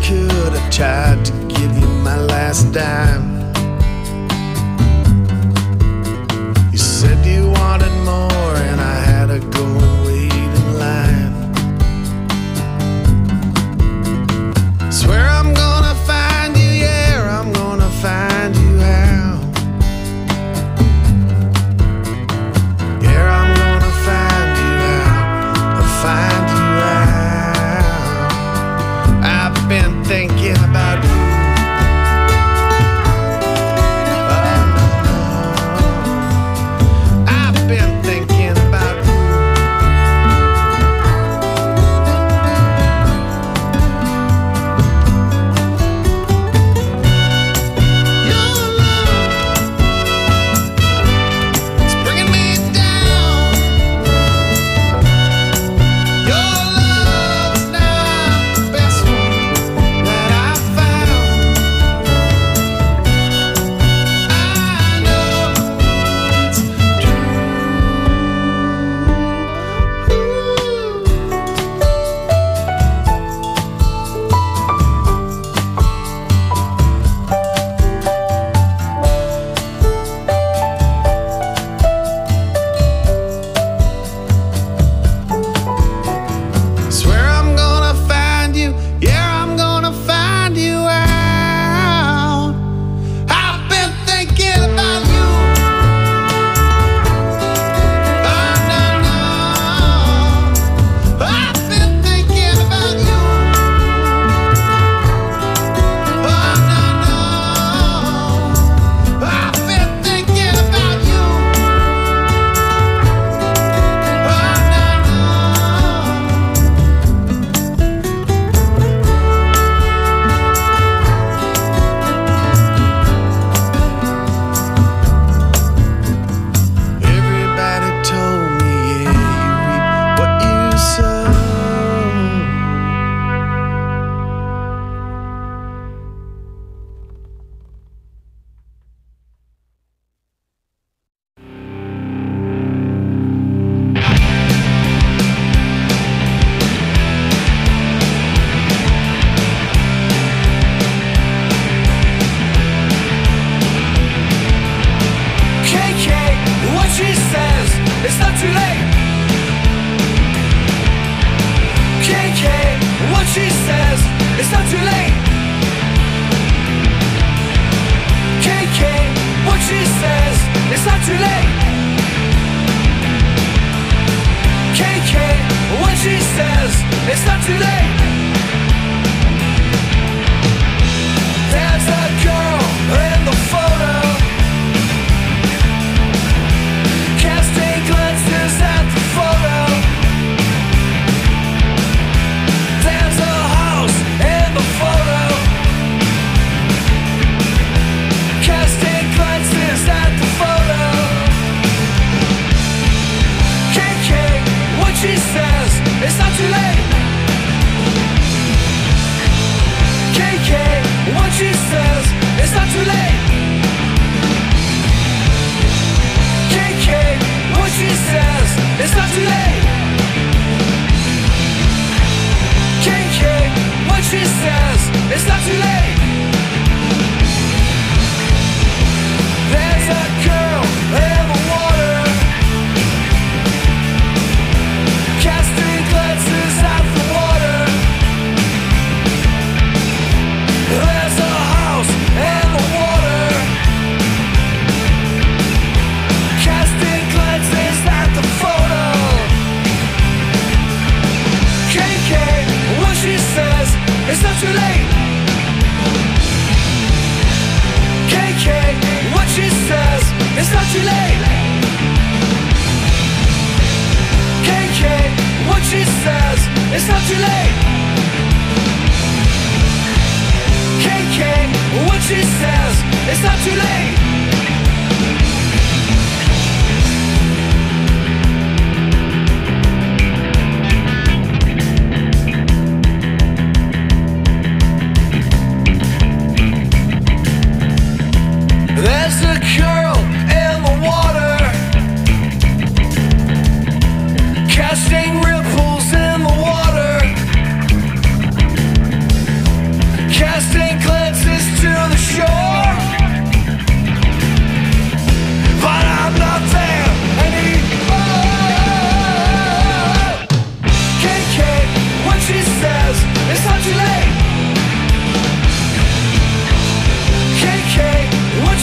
could, I tried to give you my last dime. You said you wanted more, and I had to go and wait in line. Swear I'm gonna find you, yeah, I'm gonna find you out. Yeah, I'm gonna find you out, I'll find you out. I've been thinking about you.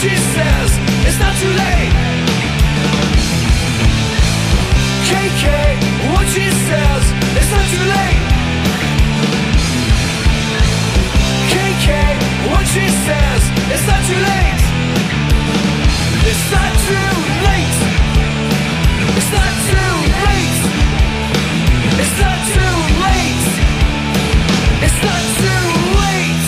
she says, it's not too late. KK, what she says, it's not too late. KK, what she says, it's not too late. It's not too late. It's not too late. It's not too late. It's not too late.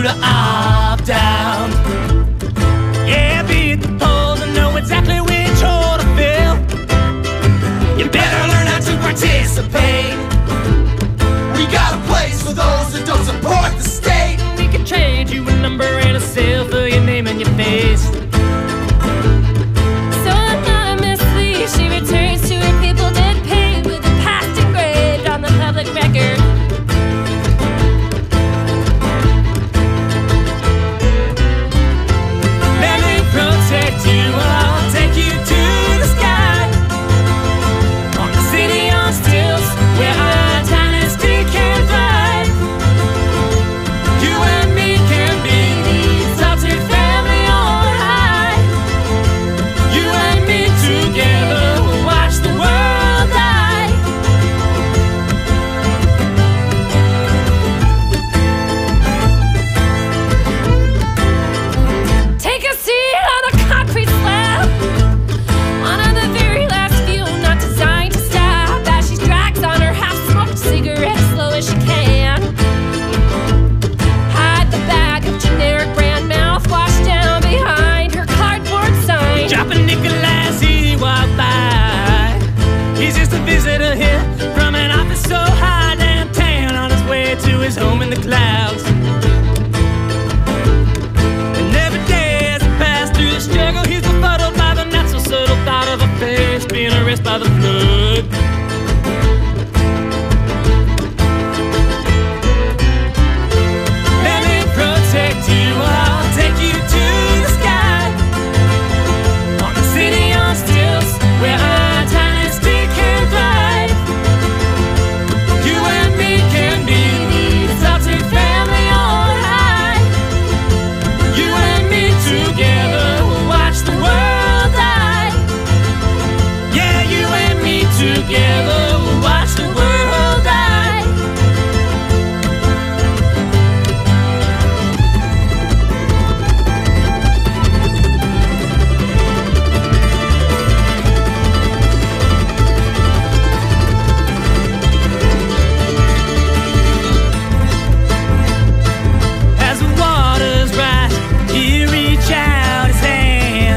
you to opt out. Yeah, be at the polls and know exactly which hole to fill. You better learn how to participate. We got a place for those that don't support the state. We can trade you a number and a seal for your name and your face. So anonymously she returns to her people dead paid, with the past engraved on the public record. Let me protect you, I'll take you to the sky. On the city on stilts, where our dynasty can thrive. You and me can be the exalted family on high. You and me together will watch the world die. Take a seat on the concrete slab, one of the very last few not designed to stop, as she drags on her half-smoked cigarette as slow as she can. Hide the bag of generic brand mouthwash down behind her cardboard sign. Drop a nickel as he walked by. He's just a visitor here from an office so high downtown, on his way to his home in the clouds. And every day as he passed through the struggle, he's befuddled by the not so subtle thought of a face being erased by the flood. Let me protect you, I'll take you to the sky. On the city on stilts, where our dynasty can thrive. You and me can be the exalted family on high. You and me together will watch the world die. Yeah, you and me together will watch the world die. As the waters rise, he reach out his hand.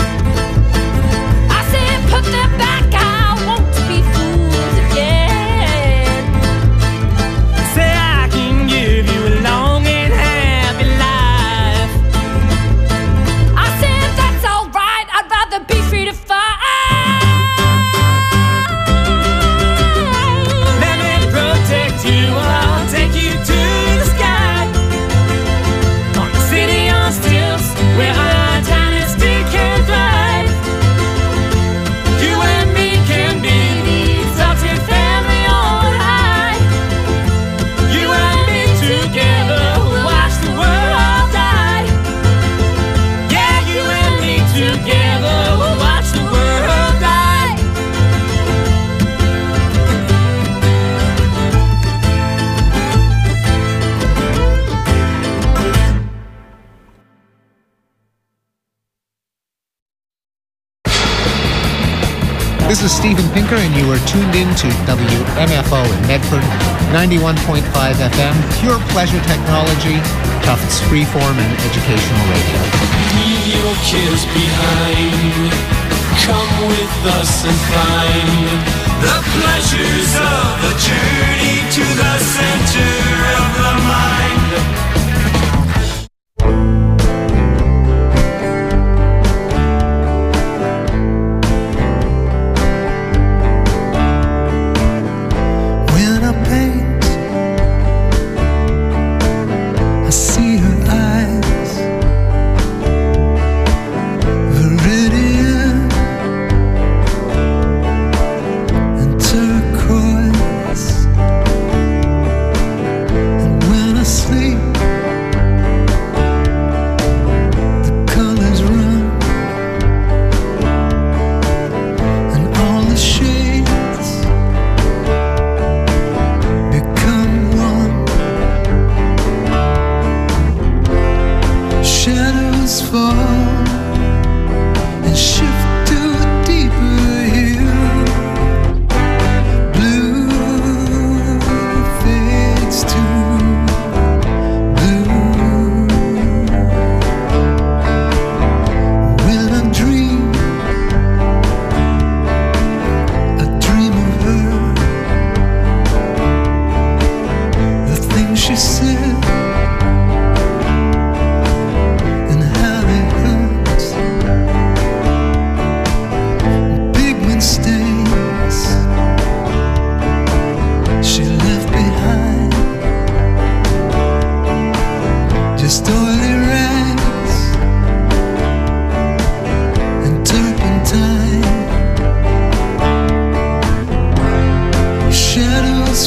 I said put that back, I want to be fooled again. Say I can give you a long and happy life. I said that's alright, I'd rather be free to fight. Let me protect you, I'll take you to the sky. On the city on stilts, where our dynasty can thrive. You and me can be the exalted family on high. You and me together will watch the world die. Yeah, you and me together will watch the world die. This is Steven Pinker, and you are tuned in to WMFO in Medford, 91.5 FM, pure pleasure technology, Tufts freeform and educational radio. Leave your cares behind. Come with us and find the pleasures of a journey to the center of the mind. When I paint, I see her eyes, viridian and turquoise.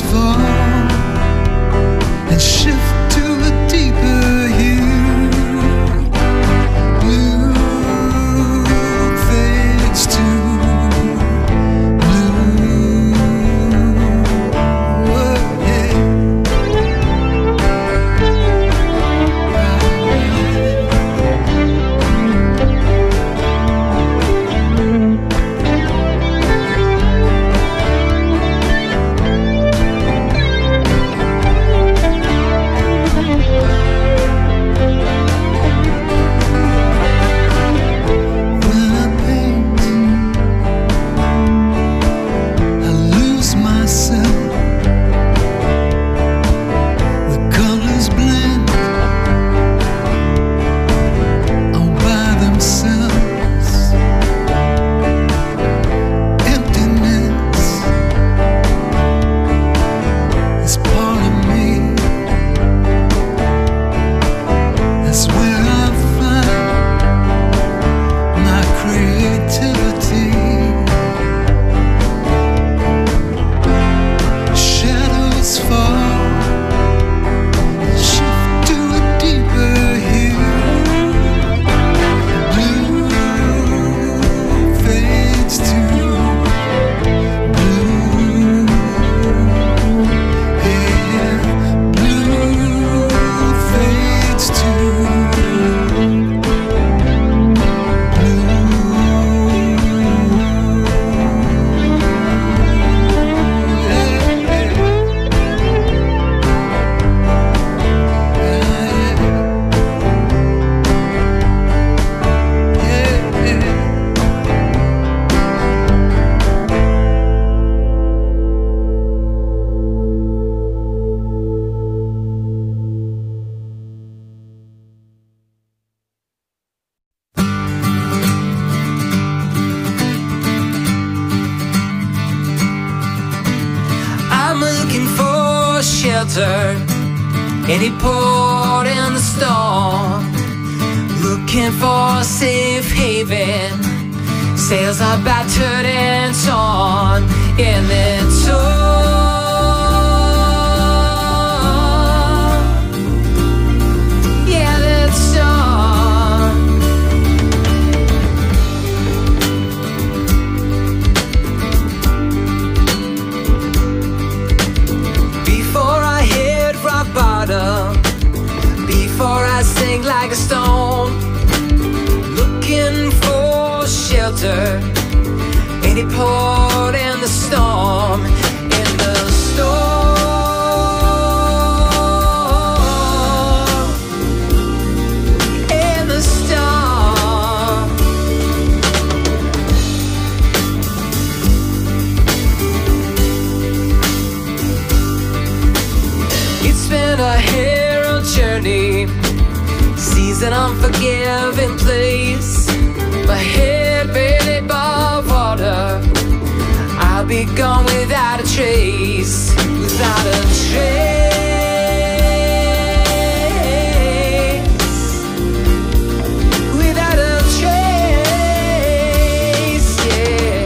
shelter, any port in the storm, looking for a safe haven. Sails are battered and torn in the storm. Yeah, that storm. Before I hit rock bottom, before I sink like a stone, looking for shelter, any port in the storm, in the storm, in the storm. It's been a hero journey, seas an unforgiving place. My head barely above water, I'll be gone without a trace, without a trace, without a trace, yeah.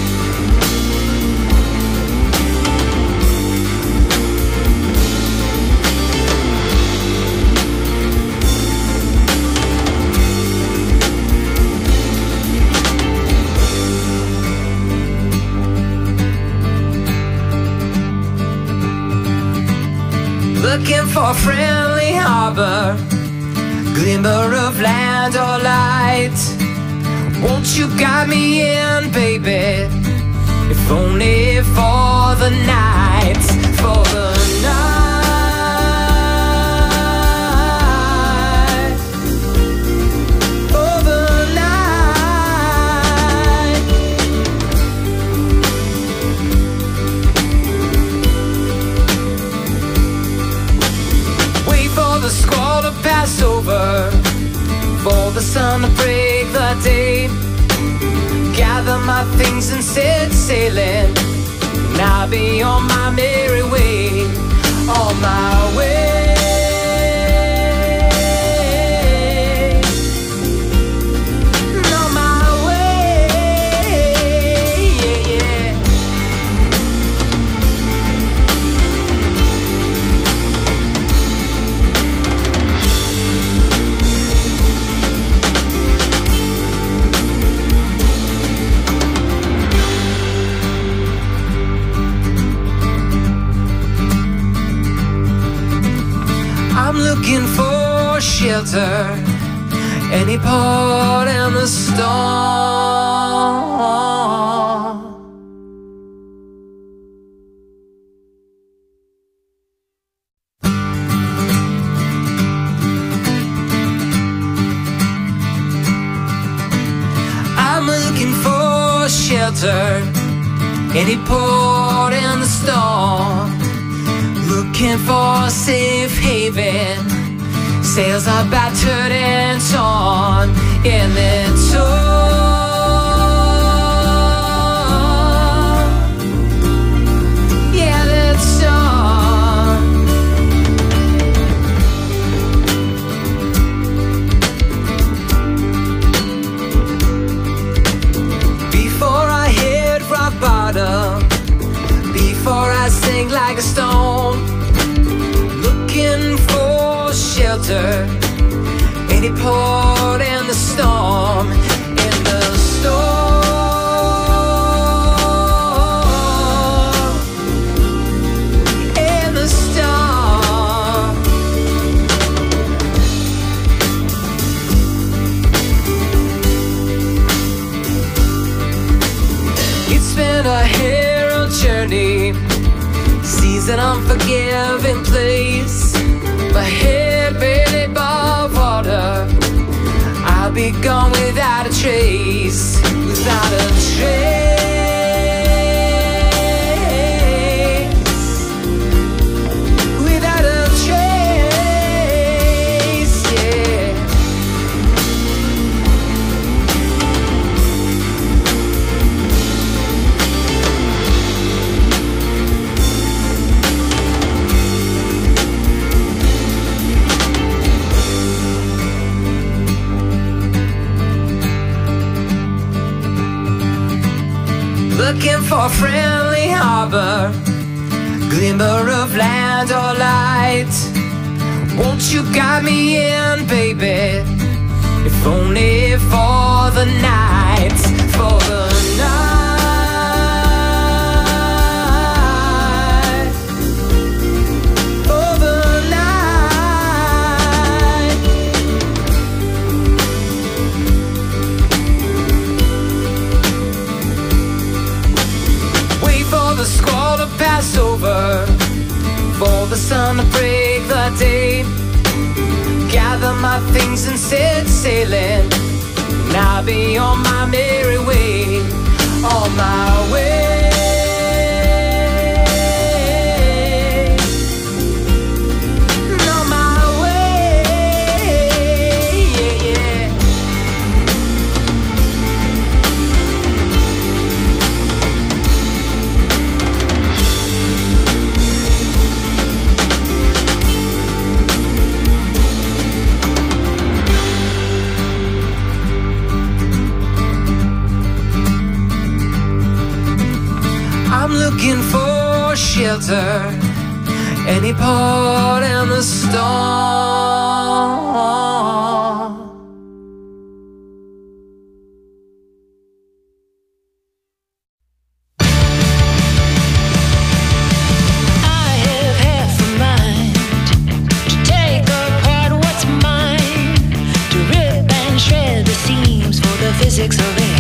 Looking for a friendly harbor, glimmer of land or light. Won't you guide me in, baby, if only for the night, for the night, for the night. Wait for the squall to pass over, for the sun to break the day. Gather my things and set sailing, and I'll be on my merry way, on my way, on my way, yeah, yeah. looking for shelter, any port in the storm. I'm looking for shelter, any port in the storm. Looking for a safe haven, sails are battered and torn in the storm. Yeah, that storm. Before I hit rock bottom, before I sink like a stone, looking for shelter, any port in the storm, in the storm, in the storm. It's been a hero journey, seas an unforgiving place. My head barely above water, I'll be gone without a trace, without a trace, without a trace, yeah. Looking for a friendly harbor, glimmer of land or light. Won't you guide me in, baby, if only for the night, for the night, for the night. Wait for the squall to pass over, for the sun to break the day. Gather my things and set sailing, and I'll be on my merry way, on my way, on my way, yeah, yeah. I'm looking for shelter, any port in the storm. I have half a mind to take apart what's mine, to rip and shred the seams for the physics of it.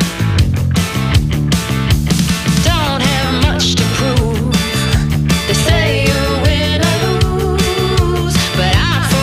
Don't have much to prove. They say you win or lose, but I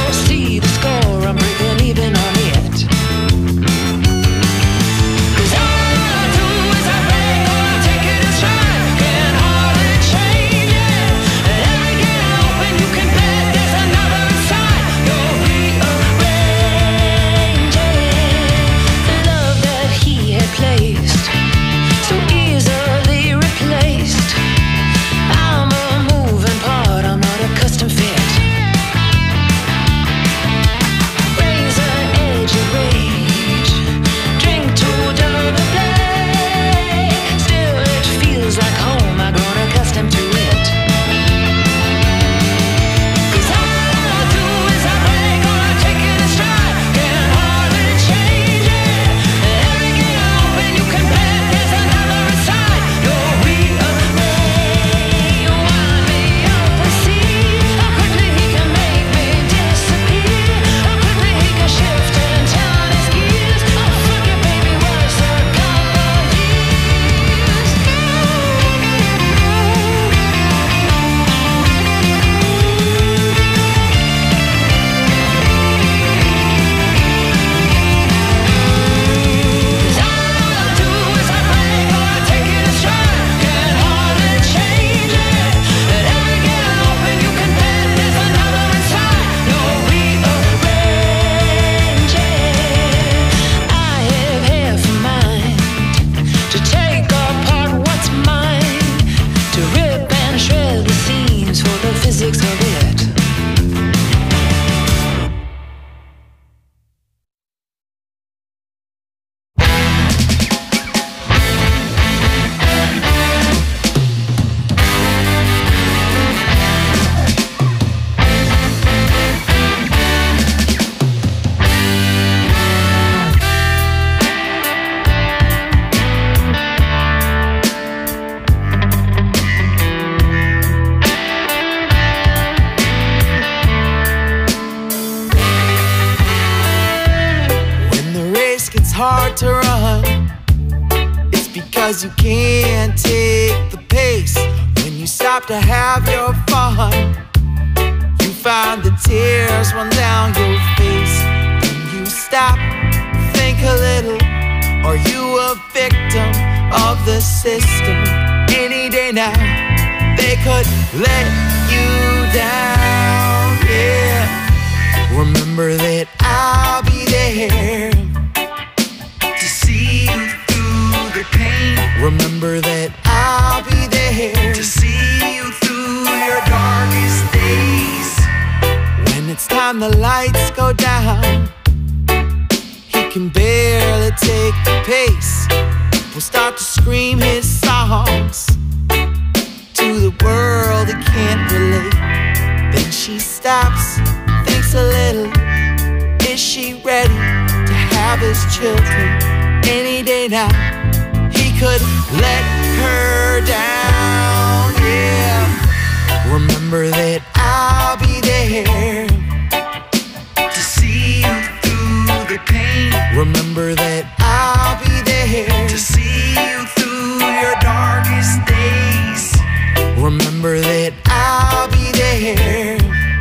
start to run, it's because you can't take the pace. When you stop to have your fun, you find the tears run down your face. When you stop, think a little, are you a victim of the system? Any day now, they could let you down, yeah. Remember that I'll be there to see you through the pain. Remember that I'll be there to see you through your darkest days. When it's time the lights go down, he can barely take the pace. People start to scream his songs to the world that can't relate. Then she stops, thinks a little. Is she ready to have his children? Any day now, he could let her down, yeah. Remember that I'll be there to see you through the pain. Remember that I'll be there to see you through your darkest days. Remember that I'll be there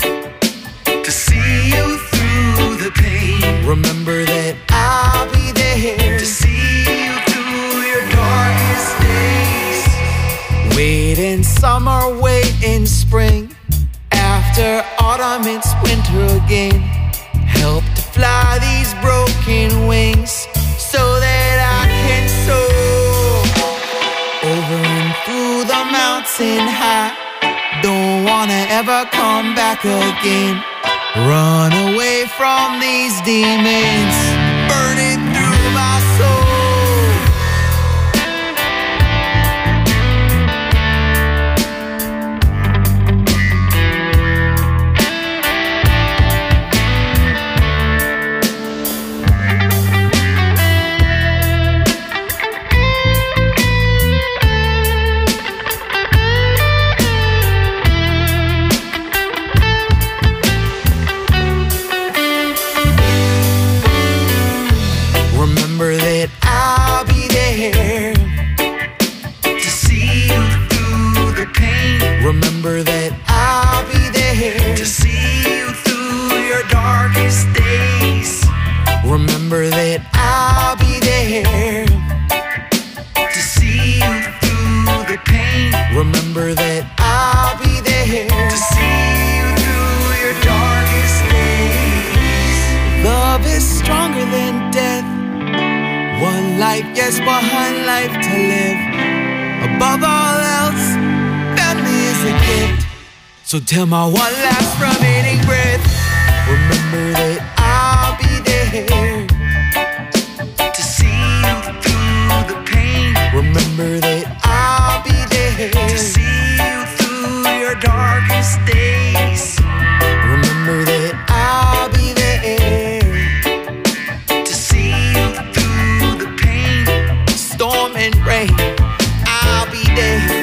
to see you through the pain. Remember that I'll be there to see you through your darkest days. Wait in summer, wait in spring. After autumn, it's winter again. Help to fly these broken wings so that I can soar over and through the mountain high. Don't wanna ever come back again. Run away from these demons, burning through my soul. Remember that I'll be there to see you through the pain. Remember that I'll be there to see you through your darkest days. Remember that I'll be there to see you through the pain. Remember that I'll be there to see you through your darkest days. Love is stronger than death. One life, yes, one life to live. Above all else, family is a gift. So till my one last remaining breath, remember that I'll be there to see you through the pain. Remember that I'll be there to see you through your darkest days. Remember that I'll be there to see you through the pain, storm and rain. I'll be there.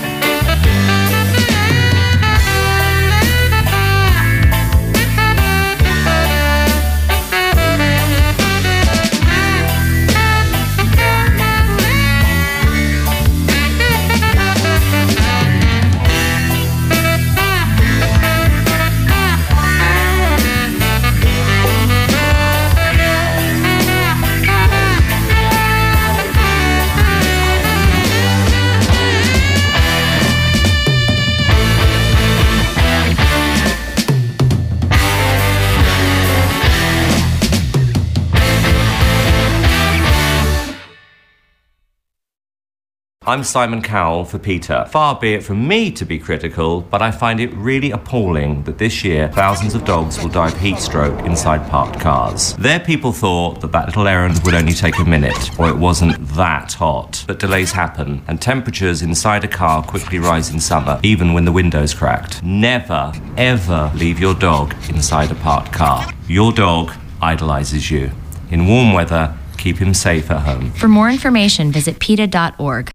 I'm Simon Cowell for Peter. Far be it from me to be critical, but I find it really appalling that this year thousands of dogs will die of heat stroke inside parked cars. Their people thought that little errand would only take a minute, or it wasn't that hot. But delays happen, and temperatures inside a car quickly rise in summer, even when the window's cracked. Never, ever leave your dog inside a parked car. Your dog idolizes you. In warm weather, keep him safe at home. For more information, visit PETA.org.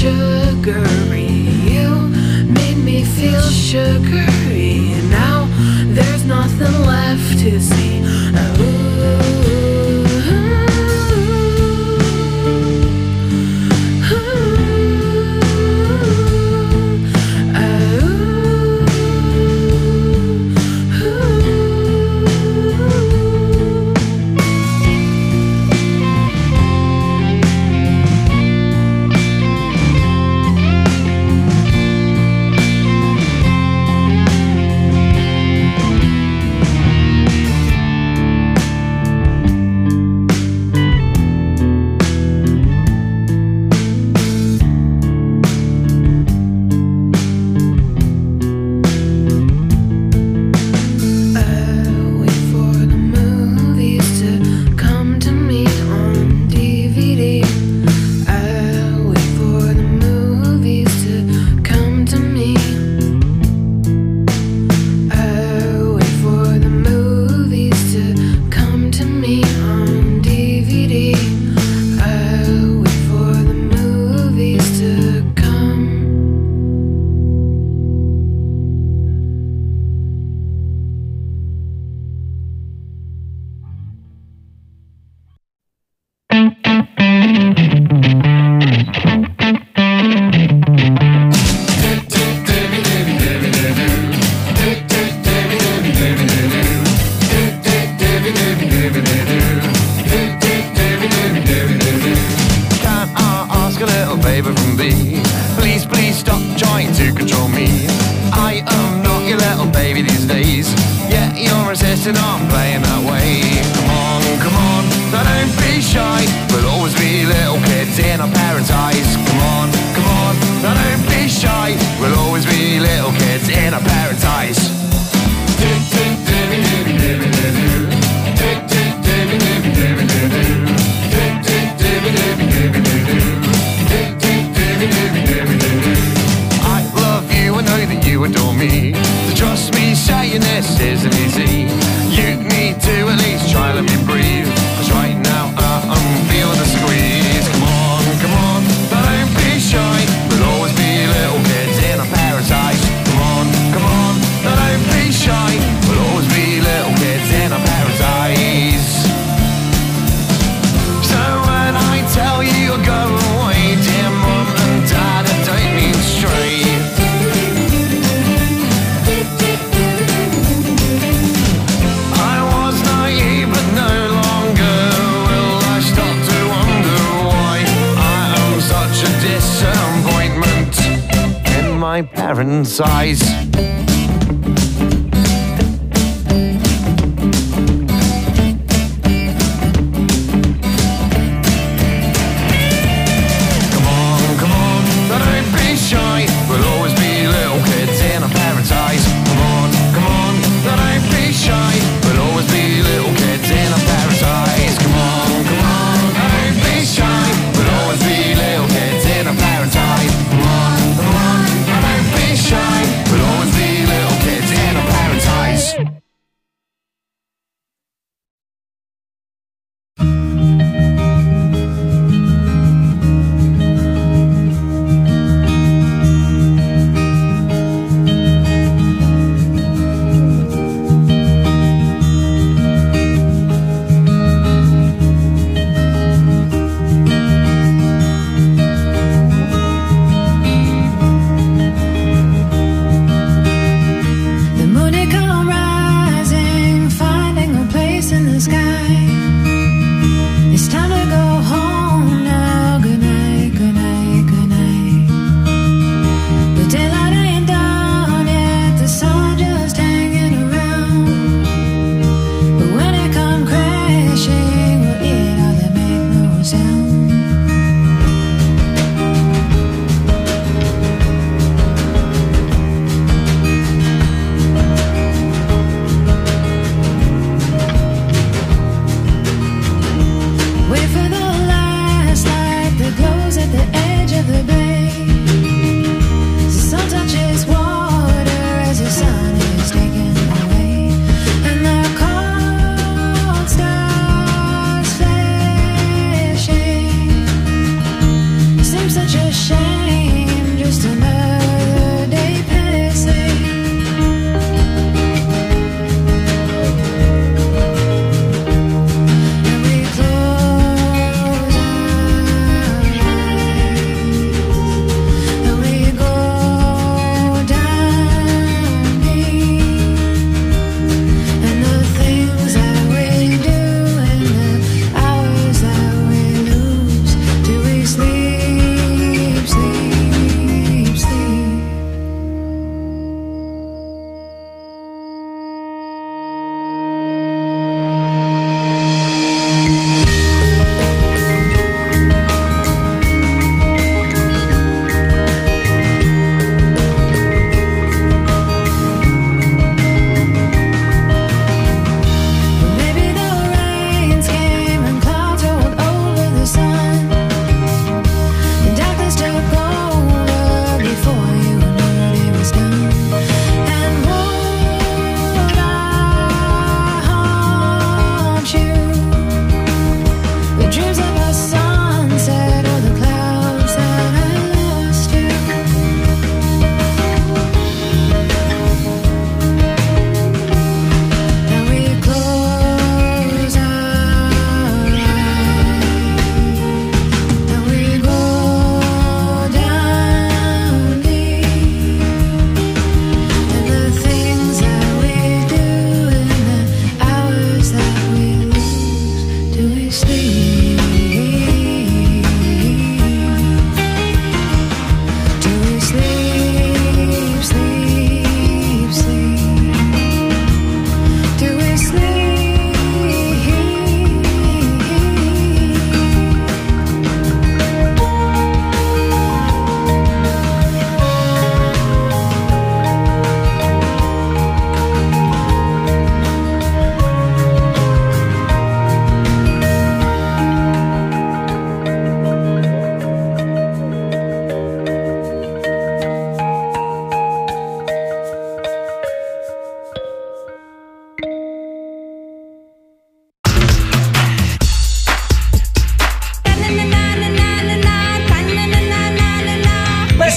sugary. You made me feel sugary. Now there's nothing left to see. Size. Such a shame.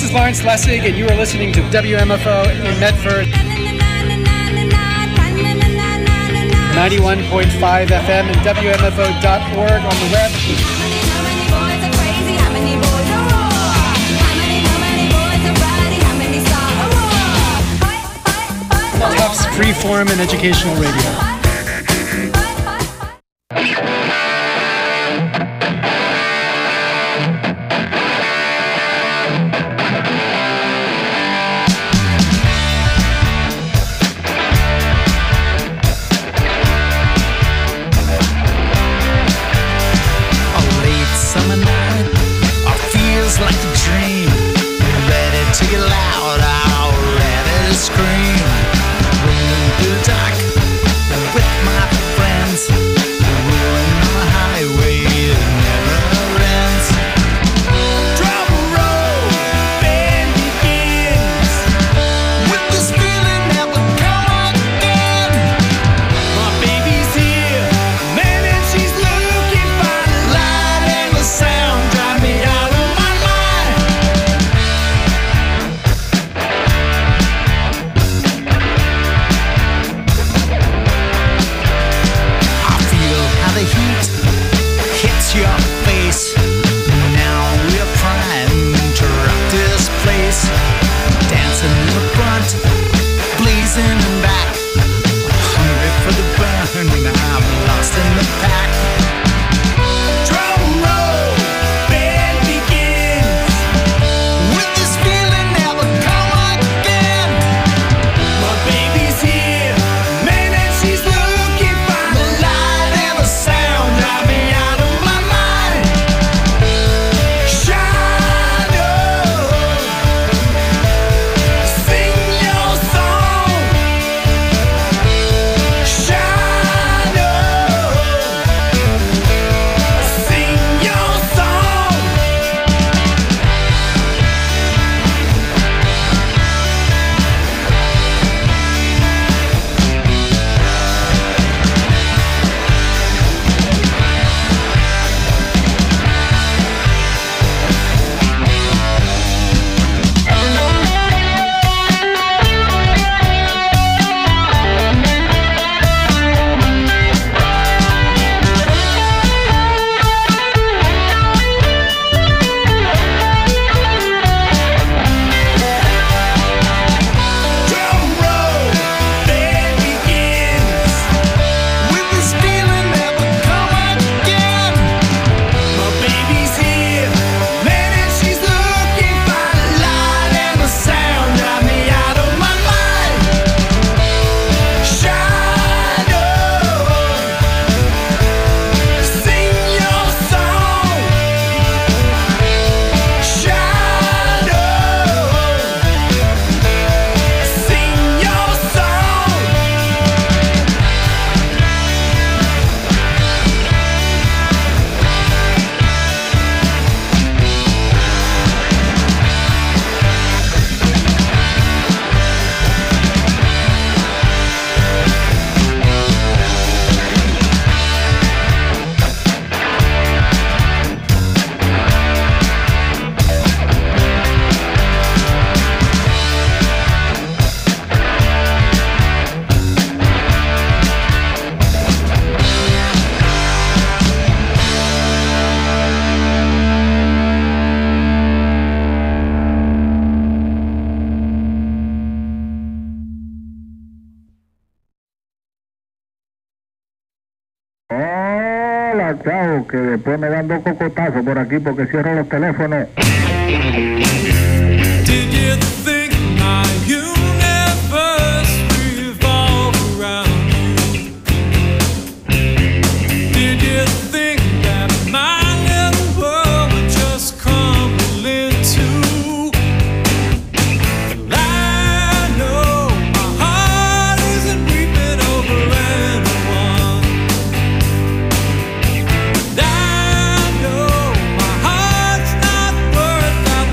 is Lawrence Lessig, and you are listening to WMFO in Medford. 91.5 FM and WMFO.org on the web. Tufts Freeform and Educational Radio. Chao, que después me dan dos cocotazos por aquí porque cierro los teléfonos. Did you think my universe revolved around you? Did you think that my little world would just crumble into? I know my heart isn't weeping over anyone. I know my heart's not worth that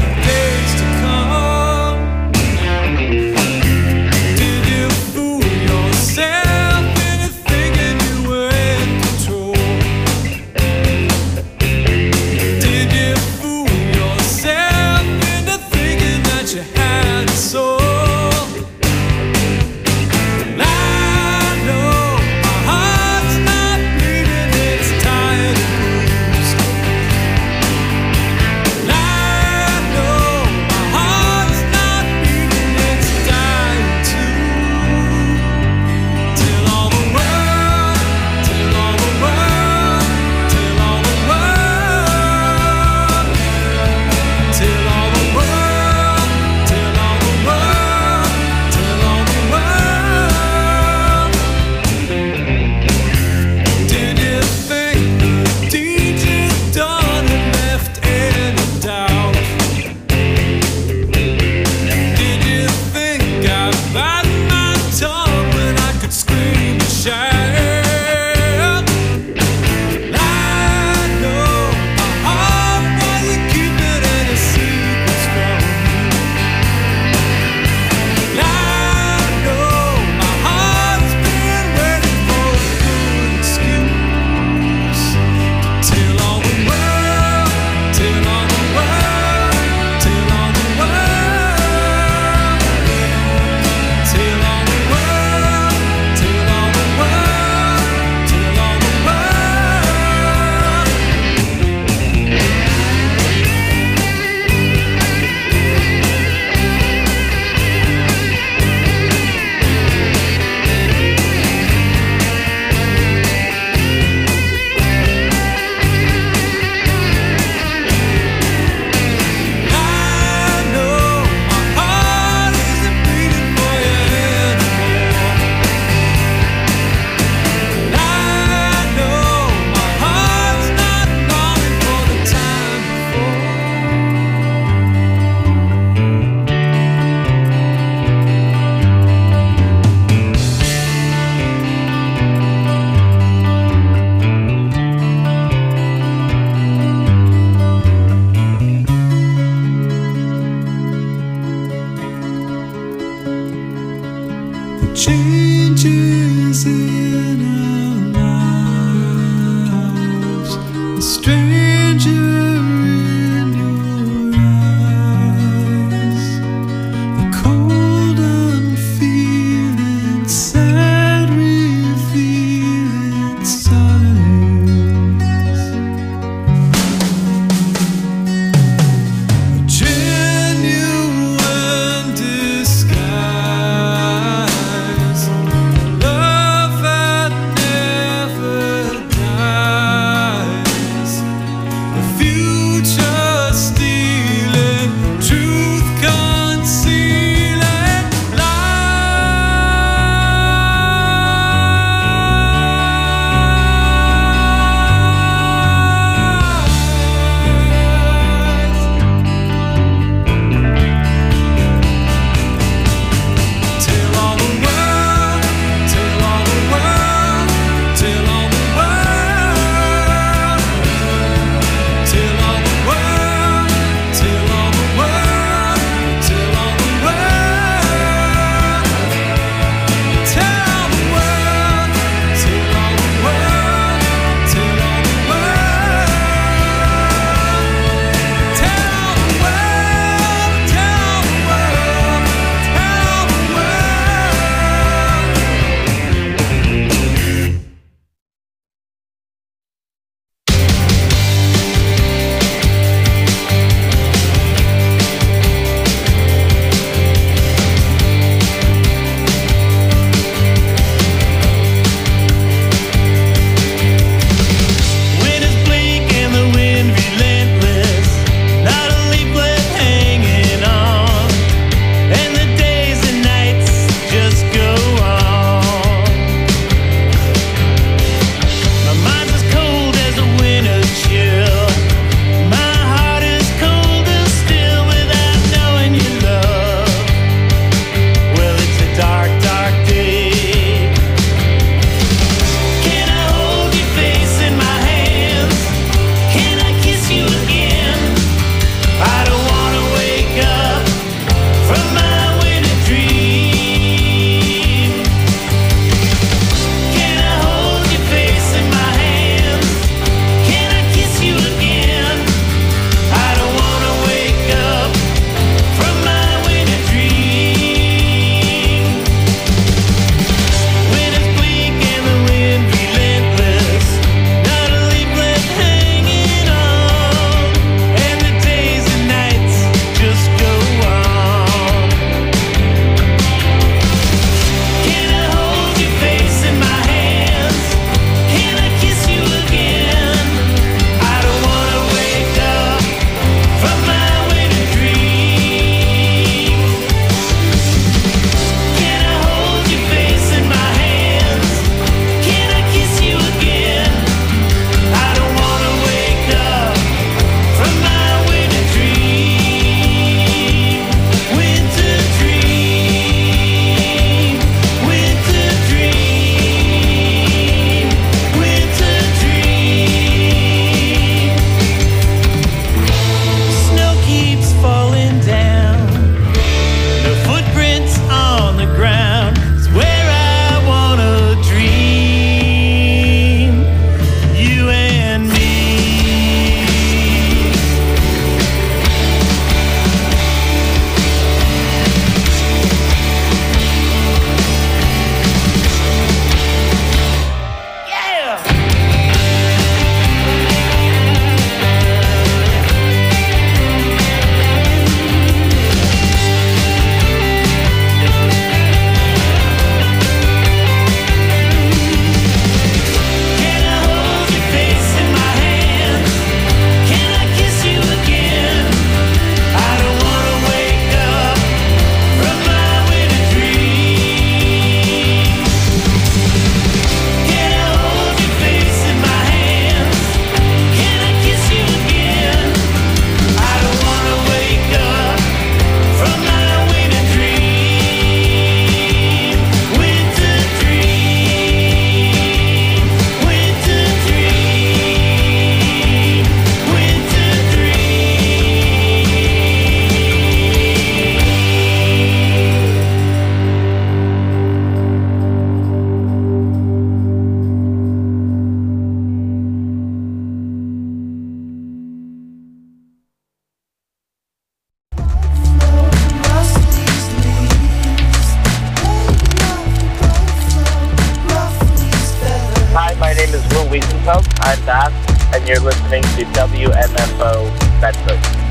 and you're listening to WMFO Bedford.